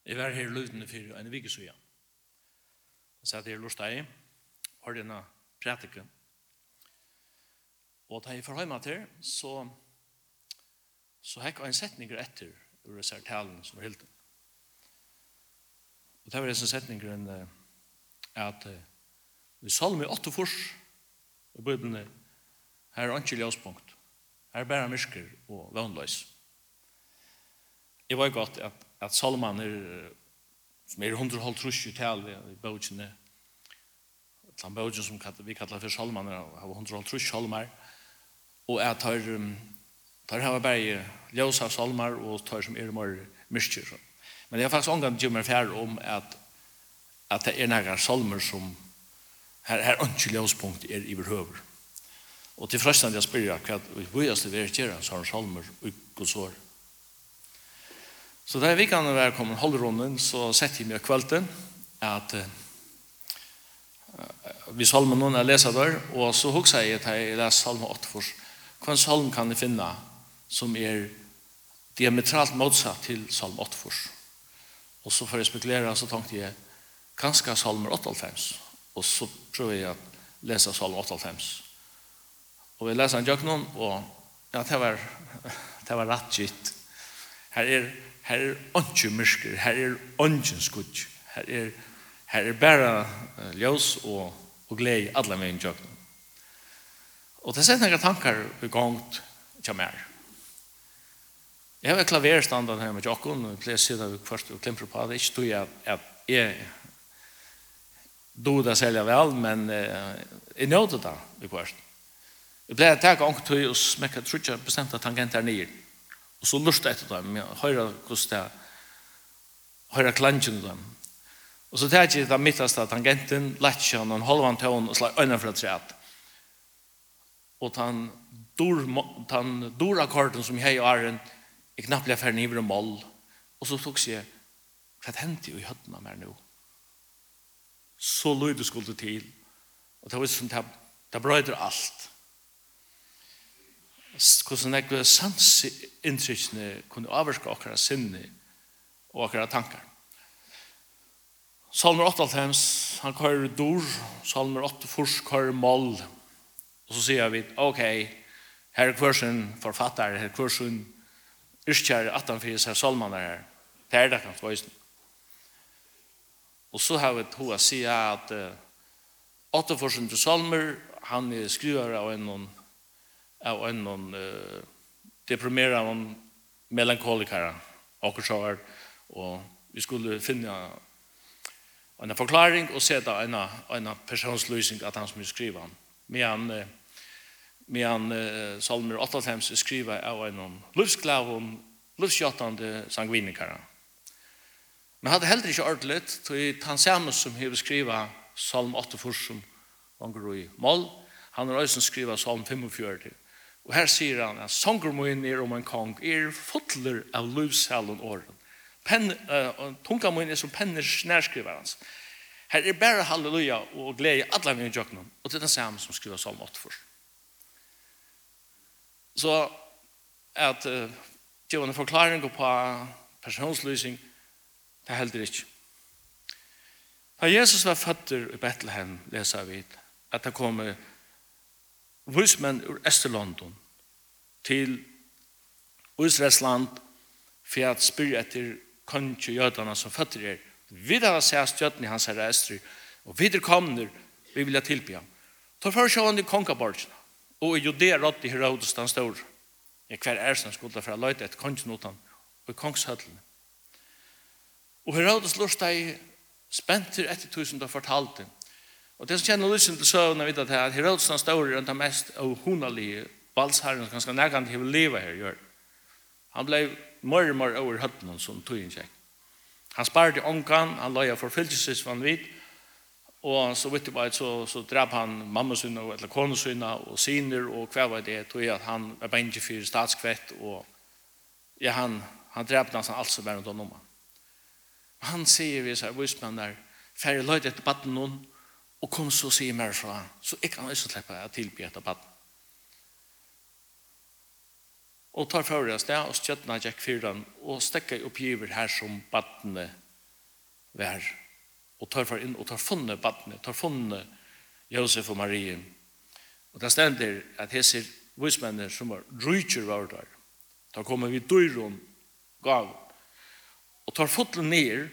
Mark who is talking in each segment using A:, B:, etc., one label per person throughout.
A: Jeg var her i Løyden for en vike siden. Jeg satt her i Lorstei, hørte denne prætiken. Og da jeg får hjemme til, så har jeg en setning etter ur disse talen som er helt. Og det var disse setningen at vi salmer 8 fors i Bibelen her er ikke ljøspunkt. Her er bare myrker og vannløs. Jeg var godt at salmen som 150 tal i bøkene, den bøkene som vi kallar for salmen har 150 salmer, og at tar har bare ljøsa salmer og tar som mer myrker. Men jeg har faktisk omgang til meg færre om at det er noen salmer som her ikke ljøspunkt i behøver. Og til frestende jeg spør hva vi bøyeste vil gjøre sånne salmer og Guds år. Så da vi kan være kommet holdrunden, så setter jeg meg kvölden at vi salmer noen jeg leser der, og så husker jeg at jeg leser salme 8 først. Hva salm kan jeg finne som er diametralt motsatt til salm 8 først? Og så får jeg spekulere, så tenkte jeg kanskje salmer 98, og så prøver jeg å lese salm 98. Og vi leser en jøknon, og ja, det var rett gitt. Her er ikke myrker, her er ikke skudd, her er bare ljøs og glede i alle veien jøknon. Og det setter noen tanker i gang til meg. Jeg har klaverstandet her med jøknon, og jeg sitter først og klemper på det. Ikke tror at jeg det selv vel, men jeg nådde det i hvert. Jeg ble takket ångt til å smekke trutja bestemte tangenter ned. Og så lurte etter dem, høyre hvordan det høyre klansjen dem. Og så tar jeg den midteste tangenten, lett og en halvan tån og slag øyne fra træet. Og den dorakkorden som jeg har jeg knapt ble ferdig nivå og mål. Og så tok jeg, hva hendte jo i høttene mer nå? Så lydet skulle det til. Og det var som det brøyder alt. Hvordan jeg sanseinntrykkene kunne avvarske akkurat sinne og akkurat tankar. Salmer 98, han kører dor, salmer 8 først kører mål. Og så sier vi, ok, her er hversin forfatter, her er hversin yrkjær 18 seg salmene her. Det er det kan få. Og så har vi to å si at 8 først salmer, han skriver av en deprimerad melankolikare og vi skulle finne en forklaring og sette en personsløsning at han som skriver medan salmer 88 skriver av en livsglav og livsjottande sangvinikare. Men hadde heller ikke ordentlig til han samme som har skrivet salm 8 først som vanger i mål, han har også skrivet salm 45. Og her sier han at sångermoen om en kong fotler av livshalen åren. Tungamoen som penner snærskriver hans. Her bare halleluja og glede alle med jøknen. Og det er den samme som skriver salm 8 først. Så at det var en forklaring på personsløsning, det er heller ikke. Da Jesus var født i Bethlehem, leser vi at det kom vismenn ur Østerlondon til Israels land for at spyrre etter konge jødene som føtter Vi har sett støtten i hans herre Estri, og videre kommer vi vil tilbe ham. Ta for seg han i kongeborgene, og i Judea rådde Herodes den store. Hver som skulle fra løyte etter kongenotene og i kongshøtlene. Og Herodes lurte deg spent til 1000 og fortalte. Og det som kjenner lysen til søvn er at Herodes den store er den mest avhonalige valsherren som ganske nærkant til å leve her gjør. Han ble mer og mer over høttene som tog inn kjekk. Han sparte ångan, han løy av forfyllelsesvanvitt, og så vidt det var så drap han mamma sinne eller kone sinne og siner, og hva var det, tog at han var benge for statskvett, og ja, han drap nesten alt som var rundt om han. Han sier vi seg, vismenn der, færre løyde etter baden noen, og kom så og sier mer fra han, så jeg kan også slippe å tilby etter baden. Og tar for det sted, og stjøttene gikk fyren, og stekker oppgiver her som badene vær, og tar for inn, og tar funnet badne, tar funnet Josef og Marie. Og det stender at hese vismenner som var rujtjer var der, tar kommer vi døyron gav, og tar fotlen ned,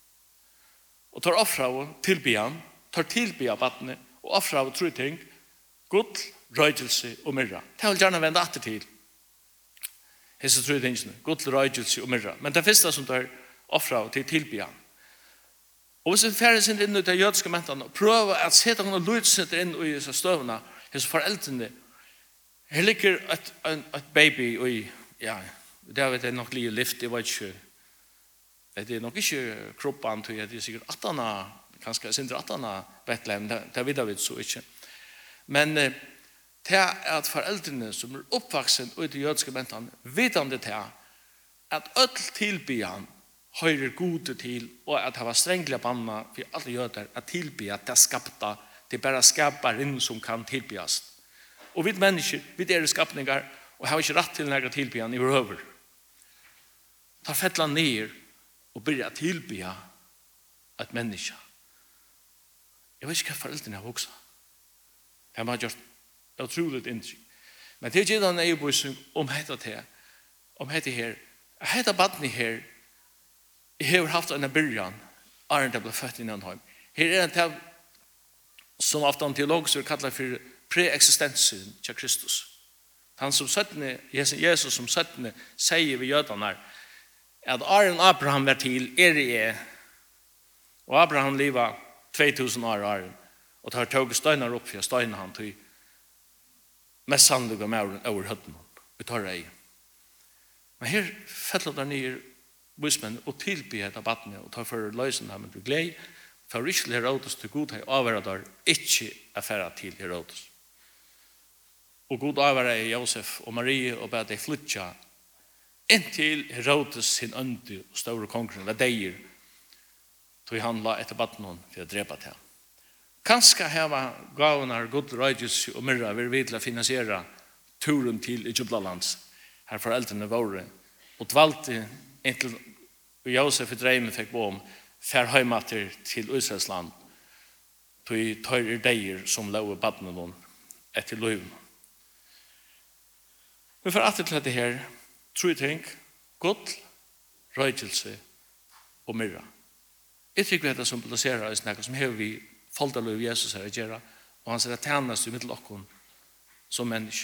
A: og tar offra og tilbyan, tar tilbya badne, og offra og tru ting, gull, røytelse og myrra. Det vil gjerne vende atter til. Hese tru tingene, gull, røytelse og myrra. Men det første som tar offra og til tilbyan. Og hvis vi færre sin inn i de jødiske mentene, og prøver at sette noen lydsitter inn i disse støvene, hese foreldrene, her ligger et baby i, ja, det vet jeg nok lige lift, det var ikke, det er nok ikke kroppen, det er sikkert 18, kanskje sindre 18 Bethlehem, det vet vi så ikke. Men det er at foreldrene som er oppvaksen i de jødiske mentene, vitande til at ødel tilbyan høyre gode til, og at det var strengelig banna for alle jøder at tilby at det er skapta, det er bare skaparen som kan tilbyas. Og vi mennesker, vi er skapningar, og har ikke rett til nære tilbyan i vår over. Ta fettla ned og begynner å tilbya et menneske. Jeg vet ikke hva foreldrene har vokset. Det har gjort utroligt inntrykk. Men det er ikke den eibøysing om hette til, om hette her, hette badni her, jeg har haft en byrjan, Arne ble født i Nønheim. Her er en til som ofte en teologer kallar for preeksistensen til Kristus. Han som søttene, Jesus som søttene, sier ved jødene at Arne Abraham var til, jeg, og Abraham livet 2000 år Arne, og tar tog støyner opp for støyner han til mest sannlige med over høtten, vi tar det i. Men her fettler der nye vismen og tilby etter badne og tar for løsene med du gled for ikke Herodes til god hei avhører der ikke affæra til Herodes. Og god avhører Josef og Marie og bad deg flytja inntil Herodes sin ønde og store kongren var deir tog han la etter badne for å drepa til. Kanskje heva gavene god røydes og myrra vil vi til å finansiere turen til Egyptalands her foreldrene våre og dvalte inntil Josef i dreimen fikk bo om fær heimater til Israels land tog tar deir som lov badne noen etter lov. Vi får atter til dette her tror jeg ting godt, røydelse og myrra. Jeg tykker vi dette som placerer oss noe som har vi folder lov Jesus her å gjøre og han ser at tjenest i middelokken som menneske.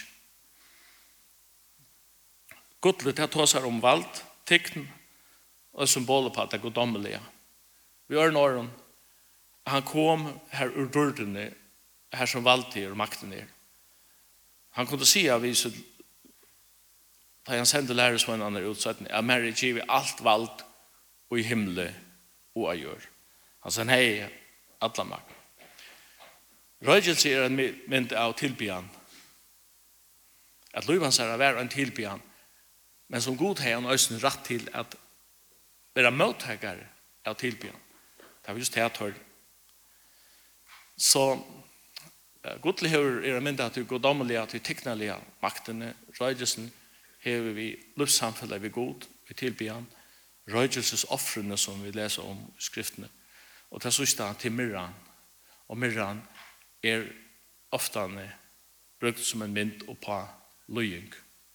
A: Godt litt her tås her om valgt, tekn og symboler på at det er goddommelige. Vi gjør nåren, han kom her ur dørdene, her som valgte og makten er. Han kunne si av viset, da han sendte læresvennerne utsettene, at Mary giver alt valgt og i himmelen og jeg gjør. Han sa hei, alle makt. Røygelse er en mynd av tilbyan. At Løyvans er å være en tilbyan, men som god har han også rett til at være mottagere av tilbyan. Det var just det jeg tør. Så godlig er en mynd av til goddommelige, til teknelige maktene, røygelsen, har vi livssamfunnet vi god, vi tilbyan, røygelses offrene som vi leser om i skriftene, og til siste til myrran, og myrran er ofte brukt som en mynd på løying.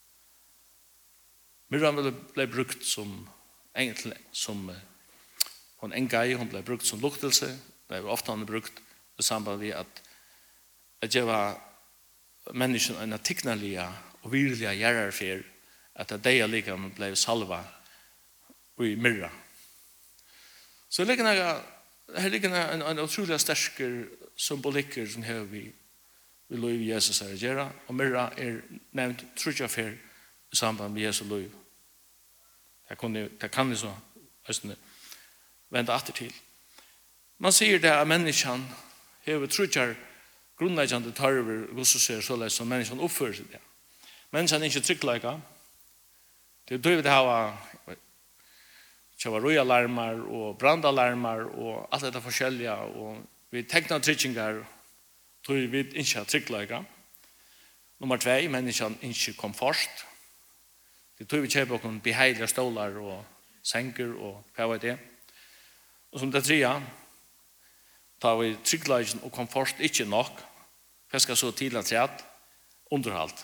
A: Myrran ble brukt som egentlig som hon engai, hon ble brukt som luktelse, ble ofte brukt i samband med at jeg var mennesken en tikknerlige og virlige gjerrerfer, at det deia likam ble salva i myrra. Så her ligger en utrolig stersker symbolikker som her vi lov Jesus her gjøre, og myrra er nevnt trutjafer i samband med Jesu lov. Det kan vi så vende atter til. Man sier det at menneskene har trutjar grunnleggende tarver, hvordan ser så lest som menneskene oppfører seg det. Menneskene er ikke tryggleika. Det er døyvet hava tjavarujalarmar og brandalarmar og alt dette forskjellige, og vi tegner tryggingar, tror vi ikke tryggleika. Nummer 2, menneskene ikke komfort. Det tror vi kjøper noen beheilige stolar og senker og hva var det. Og som det tredje, tar vi tryggleiken og komfort ikke nok, for jeg skal så til at træt, underhalt.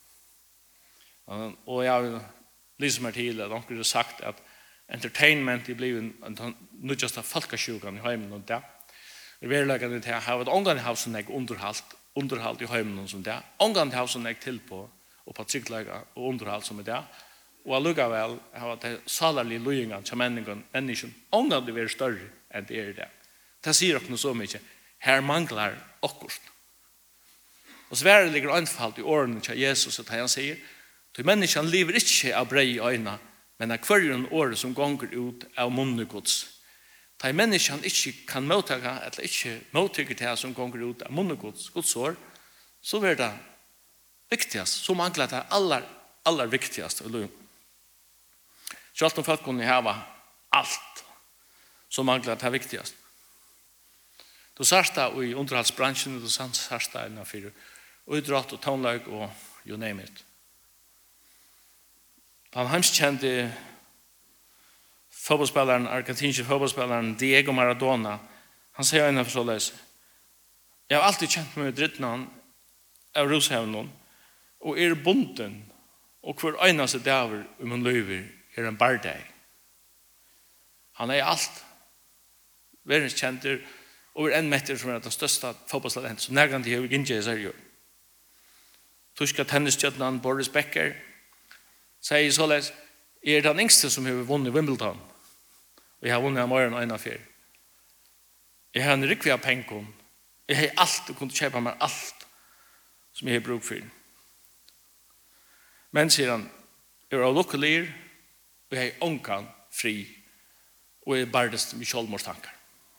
A: Og jeg vil lyse meg til at noen har sagt at entertainment er blevet nødvendig folkesjukan i heimen og det. Det er verlegende til å ha et omgang av sånn jeg underhalt i heimen som det. Omgang av sånn jeg til på og på tryggleika og underhalt som er det. Og allikevel har det salarlige løyingen til mennesken omgang det er større enn det er det. Det sier dere så mye. Her mangler akkurat. Og svære ligger anfalt i årene til Jesus at han sier «Du menneskene lever ikke av brei i øynene, men av hver året som gonger ut av munnen Guds. Da menneskene ikke kan mottake, eller ikke mottake det som gonger ut av munnen Guds år, så blir det viktigast, så mangler det aller viktigast. Så alt om folk kunne hava alt, så mangler det viktigast. Du sørste i underhaldsbransjen, du sørste innenfor idrott og tonlag og you name it. Den hemskjente fotbollspelaren, argentinske fotbollspelaren Diego Maradona, han sier innenfor så løs, jeg har alltid kjent meg i drittene av Roshevnen, og er bunden, og hver øyneste dager i min løyver er en bardag. Han er alt, verdenskjenter, og er en meter som er det største fotbollstalent, som nærmere de har ikke seriøst. Tyska tennisstjøtnen Boris Becker sier således, jeg er den yngste som har vunnet Wimbledon, og jeg har vunnet av morgen og en av fire. Jeg har en rikvig av penger, jeg har alt, og kunne kjøpe meg alt som jeg har bruk for. Men, sier han, jeg er av lukkelig, og jeg har ångan fri, og jeg er bardest med kjølmorstanker.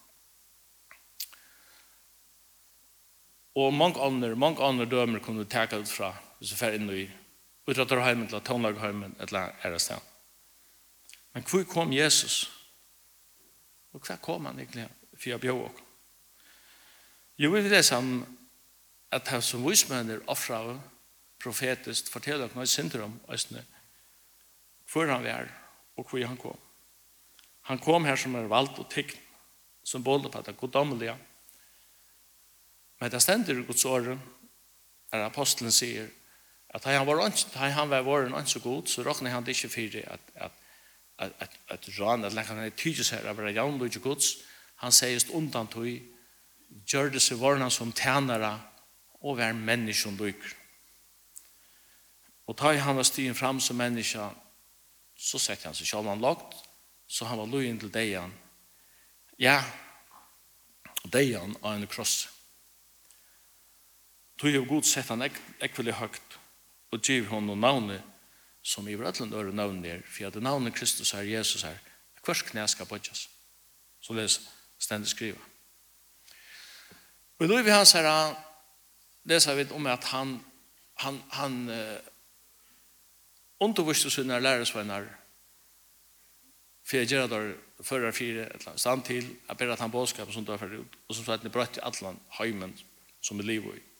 A: Og mange andre dømer kunne teka ut fra hvis vi fer inn i utratterheimen eller tonlagheimen eller ærested. Men hvor kom Jesus? Og hva kom han egentlig for å bjøre oss? Jo, vi leser han at han som vismenner offra profetisk forteller oss noe syndrom hvor han var og hvor han kom. Han kom her som valgt og tygg som både på det goddommelige. Men det stender i Guds åren, der apostelen sier, at han var våren så god, så råkner han det ikke for at ran, at han er tydelig seg av det jævnlig ikke Guds. Han sier undan tog, gjør det seg våren som tjenere, og vær mennesken lykker. Og da han var stigen fram som menneske, så setter han seg selv han lagt, så han var løyen til deian. Ja, deian av en kross. Tog av god sett han ekvelig høgt og giv honom navnet som i hverandre øre navnet er, for at navnet Kristus er, Jesus er, hvers knæ skal bodjas. Så stendig skriva. Og då vi hans her, leser vi om at han underviste sine læresvenner for å gjøre det fører fire et eller annet stand til, at bare at han bådskap som dør ut, og som sagt, det brøtt i alle heimen som er liv i.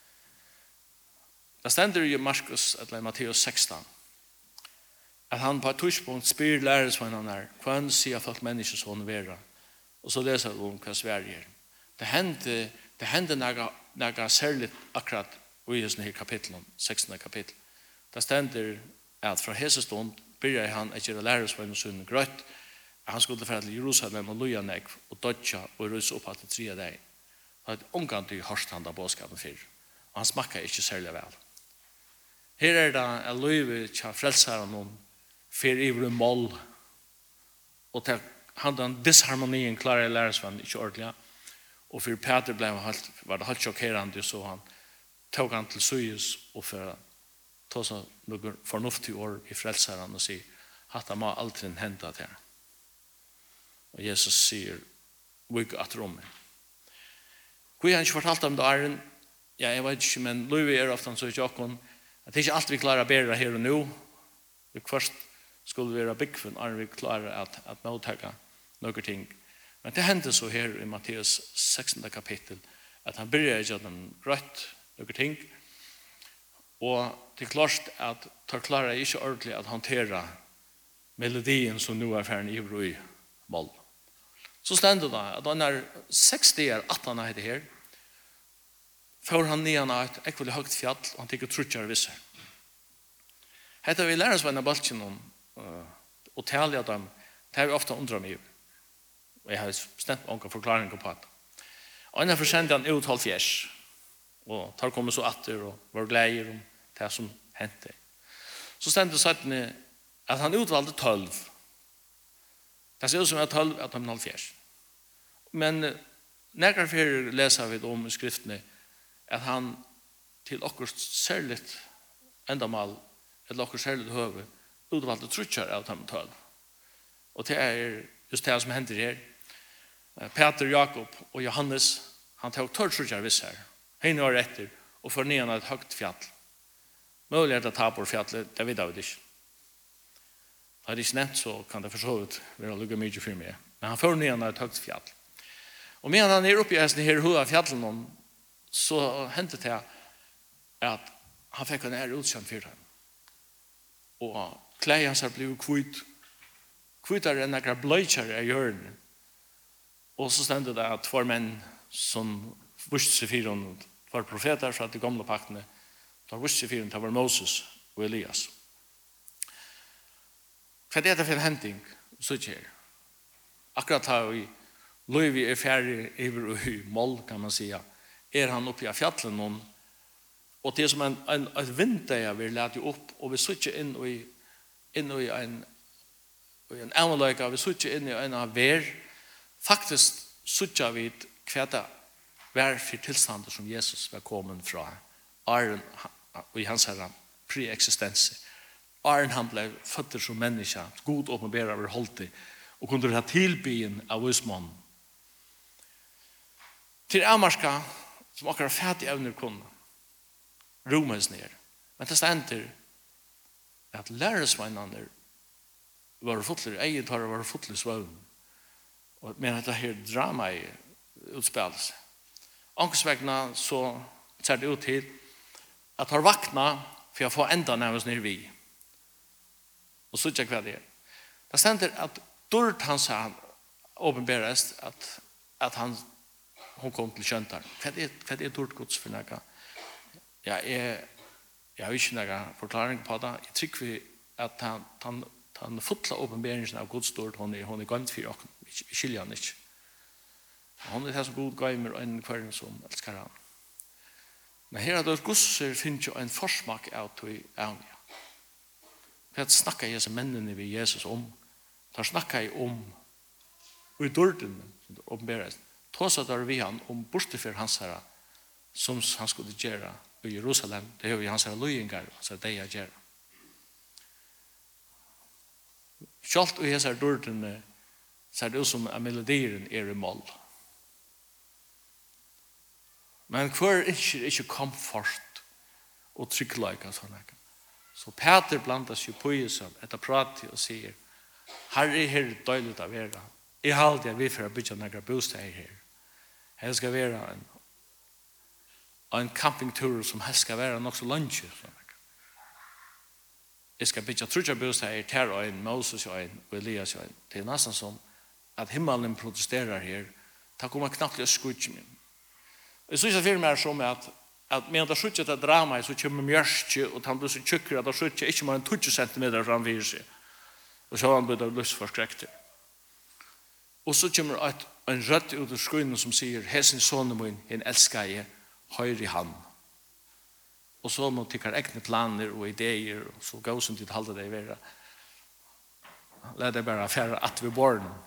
A: Det stender i Markus, eller Matteus 16, at han på et tidspunkt spyr læresvennerne hva sier folk mennesker sånn være, og så leser vi om hva Sverige er. Det hendte noe særlig akkurat i denne kapitlet, 16. kapittel. Det stender at fra hese stund begynner han å gjøre læresvennerne sånn grøtt, at han skulle fra til Jerusalem og Lujanek og dødja og røse opp til 3 dager. Det er omgang til hørst han da bådskapen før, og han smakker ikke særlig vel. Her er det en løyve til frelseren om for ivre mål, og til han den disharmonien klarer læresvennen ikke ordentlig, og for Peter var det helt sjokkerende, så han tog han til Søyes og for å ta seg noen fornuftige år i frelseren og si at det må aldri hende til. Og Jesus sier, «Vik at rommet». Hvor har han ikke fortalt om det er? Ja, jeg vet ikke, men løyve er ofte så ikke åkken, at det er ikke alt vi klarer å bære her og nå. Vi først skulle være byggfunn, og vi klarer at mottake noen ting. Men det hendte så her i Matteus 16. kapittel, at han begynner å gjøre grøtt noen ting, og det er klart at de klarer ikke ordentlig at håndtere melodien som nå er ferdig i mål. Så stender det at han 6 dager at han er her, får han nian av et ekvelig høyt fjall, og han tykker trutjar visser. Hette vi lærer oss venn av balken om, og taler av dem, det har vi ofte undret meg. Og jeg har stemt mange forklaringer på det. Og en forsendte han ut 12 og tar kommet så atter, og var gleder om det som hendte. Så stendte det at han utvalgte 12. Det ser ut som at 12 at han 12. Men når vi leser vi om i skriftene, at han til okkur særligt endamal, eller okkur særligt høve, utvalgte trutjar av dem 12. Og det er just det som hender her. Peter, Jakob og Johannes, han tok 12 trutjar viss her, henne år etter, og for nian et høgt fjall. Mulig er det tapor fjallet, det vet jeg ikke. Har det ikke nevnt, så kan det forstått være lukket mye for meg. Men han får nian et høgt fjall. Og medan han er oppe i her hova fjallen, så hendte det at han fikk en utkjent for ham. Og klei hans har blivit kvittare enn akkurat bløykjare i hjørnet. Og så stendte det at 2 menn som viste seg 4, 2 profeter fra de gamle paktene, de viste seg 4, det var Moses og Elias. Hva er det for en hending? Så ikke her. Akkurat har vi Løyvi er ferdig over i mål, kan man säga. Han oppe i fjallen, og det er som et vinter vi leder opp, og vi sitter inn i en avløyga, vi sitter inn i en av ver. Faktisk sitter vi hva det var for tilstander som Jesus var kommet fra Aaron og i hans herre pre-existense. Aaron han ble født som menneske, god åpenbærer over holdt og kunne ha tilbyen av vismannen. Til Amarska, som akkurat fattig evner kunne, romes ned. Men det stender at læresveinene var fotler, egen tar var fotler svøvn. Men dette her drama i utspillelse. Angstvekkene så ser det ut til at har vakna for å få enda nærmest ned vi. Og så ikke hva det er. Det stender at dårlig han sa åpenberes at hon kom til kjøntar. Hva er dårlig gods for noe? Jeg har ikke noen forklaring på det. Jeg tror at han fotla åpenberingen av gods dårlig, hun er gømt for åkken. Vi skiljer han ikke. Hun er det som god gøymer og en kvarn som elskar han. Men her er det gosser finnes jo en forsmak av tog avnja. For at snakka jeg som mennene ved Jesus om, da snakka jeg om og i dården, som det åpenberes, tåsa der vi han om bortefyr hans herre, som han skulle gjøre i Jerusalem. Det er jo hans herre løyengar, hans herre deia gjøre. Kjalt og hans herre dården, så er det som at melodieren er i mål. Men hver ikke komfort og tryggleika sånn her. Så Peter blandas jo på Jesus etter prater og sier, Herre, her er døylig å være. Jeg har alltid vi for å bygge noen bostad her. Her skal være en campingtur som her skal være nok så lunch. Jeg skal bygge trutja bostad her, ter og en, Moses og en, og Elias og en. Det er nesten som at himmelen protesterer her. Da kommer knappt til å skudge min. Jeg synes at firma er som at medan det skudger til drama, så kommer mjørske, og han blir så tjukker at det skudger ikke mer enn 20 centimeter framfyrir seg. Og så han blir lystforskrekter. Og så kommer en rødt ut av skrunnen som sier, «Hesen sonen min, en elsker jeg, høyre i han.» Og så må tykker egne planer og ideer, og så gå som til halde det i verden. Lad det bare affære at vi bor nå.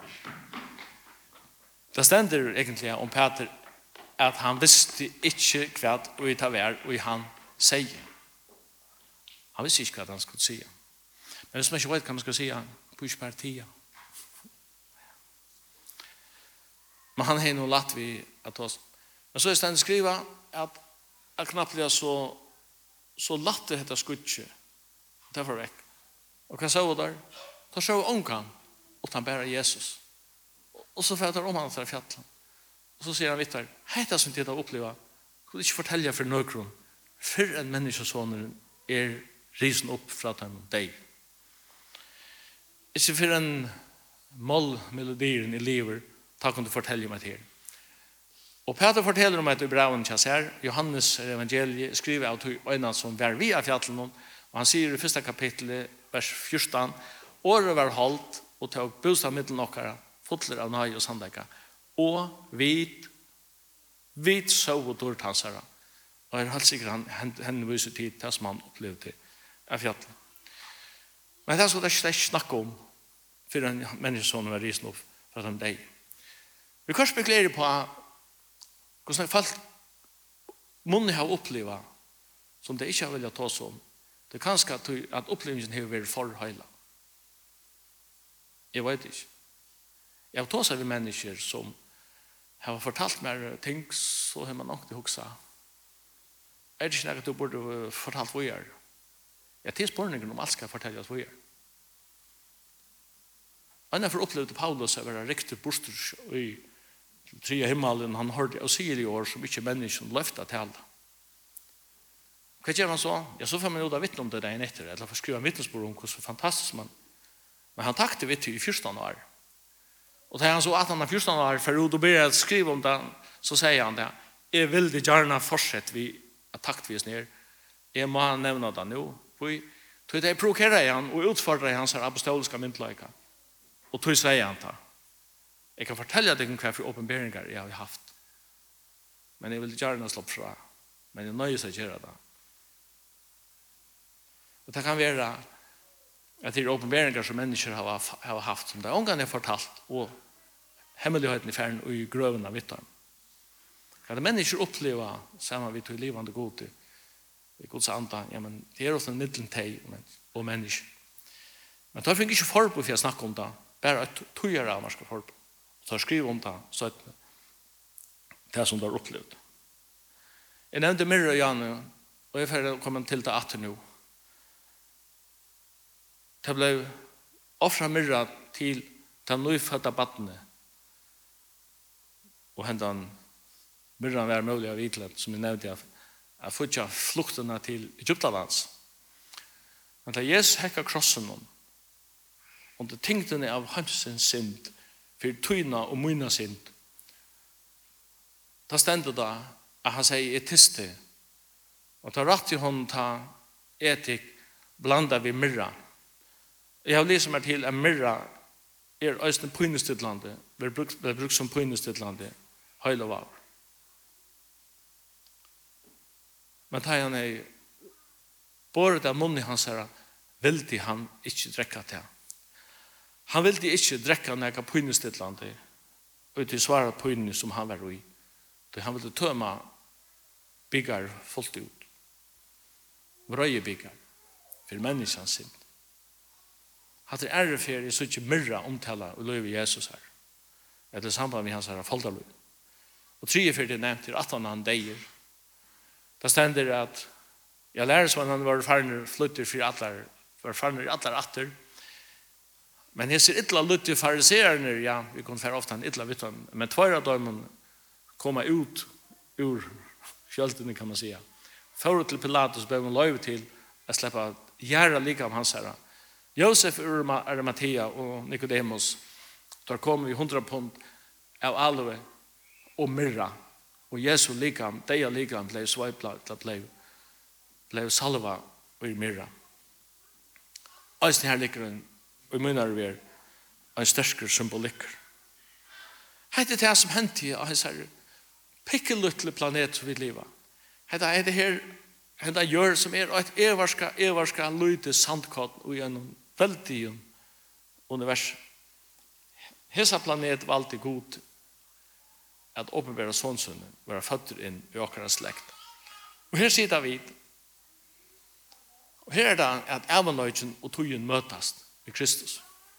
A: Det stender egentlig om Peter at han visste ikke hva vi tar vær, og han sier. Han visste ikke hva han skulle si. Men hvis man ikke vet hva man skal si, på ikke bare tida. Men han har nå latt vi at oss. Men så er det skriva at knappt det så latt det hette skutje. Det var vekk. Og hva så der? Da så omkant, og han bærer Jesus. Og så fætter om han til fjallet. Og så sier han vittar, heita som tid av oppleva, kunne ikke fortelle for nøkron, før en menneskesåner er risen opp fra deg. Ikke for en målmelodieren i livet, ta kunde fortälja mig till. Och Peter fortäller om att i braven tjasär, Johannes evangeliet skriver av en som var via fjällen, och han säger i första kapitlet, vers 14, året var hållt och tog bostad mitt nockara, fotler av nöj och sandlägga, och vit sov och dårt hans herra. Och jag har helt sikkert henne viser tid til som han opplevde av fjällen. Men det er så det er ikke snakk om for en menneske som var risen opp for at de deg. Vi kan spekulere på hvordan folk månne har opplevd som det ikke har vilja ta oss om. Det er kanskje at opplevelsen har vært for høyla. Jeg vet ikke. Jeg har tått seg ved mennesker som har fortalt meg ting, så har man nok til å huske. Er det ikke noe du burde fortalt hva jeg gjør? Jeg til spørningen om alt skal fortelle hva jeg gjør. Han har opplevd Paulus å være riktig borster i tredje himmelen. Han hørte og sier i år som ikke mennesken løftet til alle. Hva gjør han så? Ja, så får man jo da vittne om det dagen etter, eller for å skrive en vittnesbord om hvordan fantastisk man. Men han takte vitt i 14 år. Og da han så at han har 14 år, for å begynne å skrive om det, så sier han det. Jeg vil det gjerne fortsette vi at taktvis ned. Jeg må nevne det nå. Så det provokerer han og utfordrer hans apostoliske myndløyker. Og så sier han det. Jeg kan fortelle deg hva for åpenberinger jeg har haft. Men jeg vil gjerne slå fra. Men jeg nøyer seg å gjøre det. Og det kan være at det er åpenberinger som mennesker har haft som det er omgang jeg fortalt og hemmeligheten i ferden og i grøven av vittan. Kan det mennesker oppleva sammen vi tog livande god i Guds anda, ja, men det er også en middelen teg og mennesker. Men da fikk ikke forbud for å snakke om det, bare et tøyere av norske forbud. Så skriv om det, så det som du har opplevd. Jeg nevnte Mirra og Janne, og jeg får komme til det atter nå. Det ble offret Mirra til de nøyfødte battene, og hendan Mirra var mulig av Idland, som jeg nevnte, jeg får ikke fluktene til Egyptalands. Men da Jesus hekket krossen om, og det tingene av hans synd, for tøyna og møyna synd, da stendte da at han sier etiste, og da rett i hånden ta etik blanda vi Mirra. Jeg har lyst meg til at Mirra er øyne pøynestidlandet, ble brukt som pøynestidlandet, høyla var. Men da han er båret av munnen hans her, ville han ikke drekke til. Han ville ikke drekke når jeg pøynestidlandet, og til svare pøyne som han var i. Han ville tømme bygger fullt ut. Vrøye bygger, for menneskens synd. Hatt ære for jeg så ikke Mirra omtale og løy Jesus her. Etter samband med hans her folderløy. Og 43 nevnt til at han deier. Det stender at jeg lærer som han var farner flytter for alle, var farner i alle atter. Men jeg ser ytla lytte fariserene, ja, vi kunne fære ofte en ytla vittan, men tvær av dem komma ut ur kjøltene, kan man säga. Fører til Pilatus ber man lov til å slippe gjøre like om hans herre. Josef ur Arimathea og Nicodemus, der kom vi 100 pund av aloe og myrra, og Jesu likam, deia likam ble sveipla til ble salva og i myrra. Eisen her likeren, og i munnar vi en sterskere symbolikker. Hette det som hendte av hans herre, pikkelutle planet som vi lever. Hette er det her, hette gjør som et everska lyte sandkott og i en veldig univers. Hesa planet var alltid god at åpenbæra sånnsønne, være føtter inn i åkere slekt. Og her sitter vi. Og her er det at evanøyden og tøyen møtes i Kristus.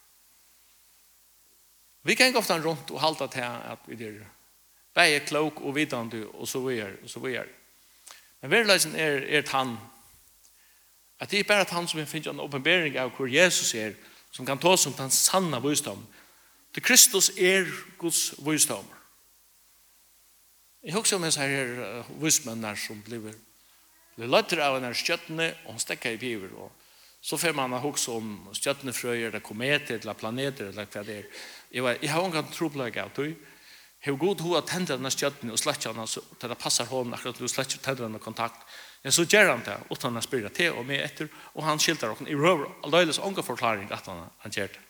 A: Vi kan gå ofte rundt og halte til at vi er bare klok og vidande og så videre. Men verleisen er han at det er bare han som finner en åpenbæring av hvor Jesus er, som kan ta som den sanna visdom. Det Kristus er Guds visdom. Jeg husker om disse her vismennene som blir løtter av denne stjøttene, og han stekker i piver. Og så får man huske om stjøttnefrøyer, eller kometer, eller planeter, eller hva det er. Jeg har ikke tro på det av det. Hur god hoa tändra den här stjötten och släcka den så att det passar honom akkurat du släcker tändra den kontakt. Ja, så gör han det utan att spyrra till och med efter och han skiltar och i röver alldeles ånga förklaring att han gör det.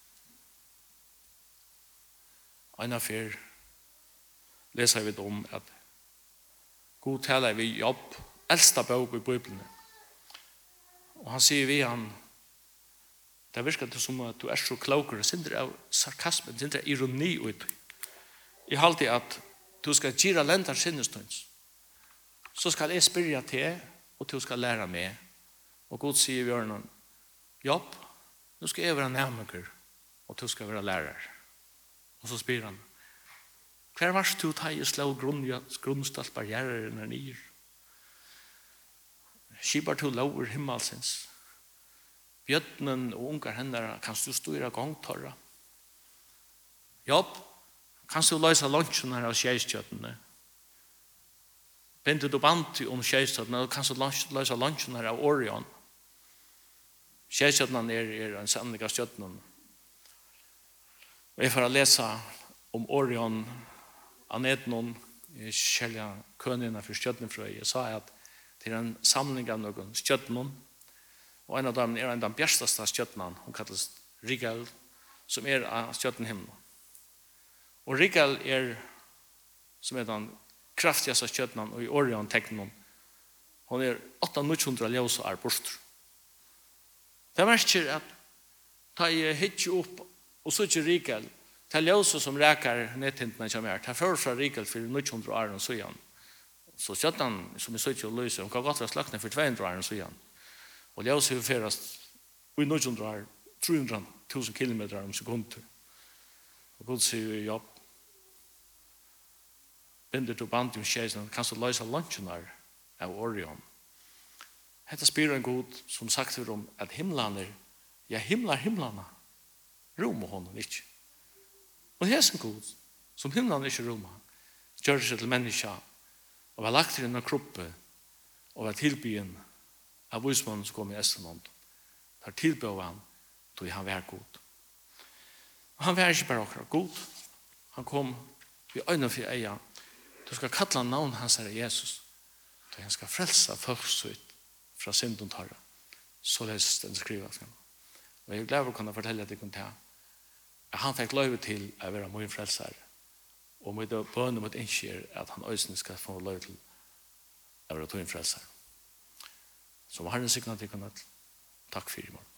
A: En affär läser vi om att god talar vi jobb äldsta bok i Bibeln. Och han säger vi han det verkar det som att du är så klokare synder av sarkasm, synder av ironi ut. I halte at du skal gira ländar sinnestøns. Så skal jeg spyrja til, og du skal læra meg. Og Gud sier vi gjør noen jobb. Nu skal jeg være nærmøkker, og du skal være lærer. Og så spyr han. Hver vars du tar i slå grunnstalpar gjerrerne nir? Skibar du lover himmelsins? Bjøttenen og ungar hender kan du styra gongtorra. Jobb. Kan du løse lunsjen her av skjeiskjøttene? Binder du bant om skjeiskjøttene, kan du løse lunsjen her av Orion? Skjeiskjøttene er en sannlig av skjøttene. Og jeg får lese om Orion, Anetnon, i kjelja kønene for skjøttene. Jeg sa at det er en samling av noen skjøttene, og en av dem er en av de bjersteste skjøttene, hun kalles Rigel, som er av skjøttenhimmelen. Og Rigel som er den kraftigaste skjøttenen, og i Orion-teknen, hun 800 ljøsar bort. Det merker at da jeg hittar opp, og så ikke Rigel, det er ljøsar som rækar nedtintene som er, det er først fra Rigel for 900 år og så igjen. Så skjøttenen, som jeg så ikke å løse, hun kan godt være slakne for 200 år og så igjen. Og ljøsar er først i 900 år, 300 000 kilometer om sekunder. Og Gud sier i jobb, binder du band om skjeisen, kan du løse lunsjenar av Orion. Hetta spyr en god som sagt for dem at himlaner, ja himlarna, romer honom ikke. Og det er en god som himlaner ikke romer, gjør seg til menneska, og var lagt til en kroppe, og var tilbyen av vismannen som kom i Estenånd. Der tilbøy han, tog han var god. Og han var ikke bare akkurat god, han kom i øynene for eia. Du skal kalla navn hans er Jesus. Så han skal frelsa folk fra synden tarra. Så leses den skrivet. Og jeg er glad for å kunne fortelle deg om det. At han fikk lov til å være min frelser. Og med bønne mot innskjer at han øyne skal få lov til å være min frelser. Så Herren sikner til å kunne. Takk for i morgen.